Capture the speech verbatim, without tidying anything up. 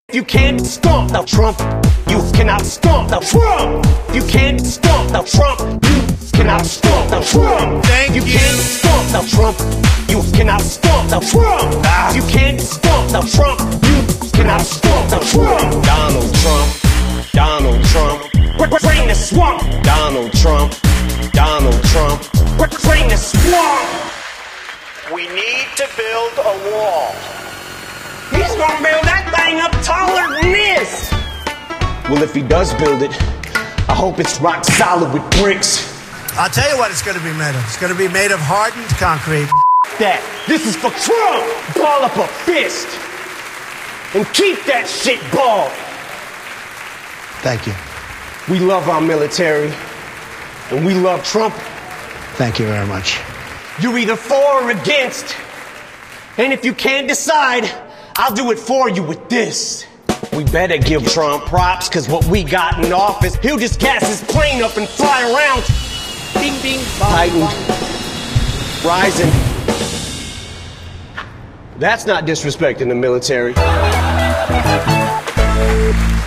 You can't stomp the Trump. You cannot stomp the Trump. You can't stomp the Trump. You cannot stomp the Trump. Thank you. you. can't stomp the Trump. You cannot stomp the Trump. Ah. You can't stomp the Trump. You cannot stomp the Trump. Donald Trump. Donald Trump. Drain the swamp. Donald Trump. Donald Trump. Drain the swamp. We need to build a wall. He's gonna build that thing up taller than this. Well, if he does build it, I hope it's rock solid with bricks. I'll tell you what it's going to be made of. It's going to be made of hardened concrete. That. This is for Trump. Ball up a fist. And keep that shit balled. Thank you. We love our military. And we love Trump. Thank you very much. You're either for or against. And if you can't decide, I'll do it for you with this. We better give Trump props, cause what we got in office, he'll just gas his plane up and fly around. Bing, bing, bong, heightened, bong. Rising. That's not disrespecting the military.